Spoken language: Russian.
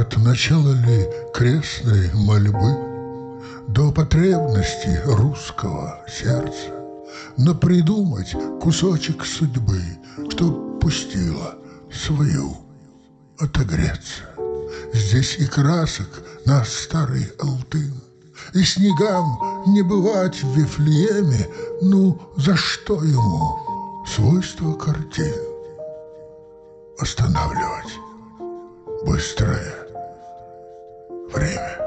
От начала ли крестной мольбы до потребности русского сердца напридумать кусочек судьбы, чтоб пустила свою отогреться. Здесь и красок наш старый алтын, и снегам не бывать в Вифлееме. Ну, за что ему свойства картин останавливать быстрое время?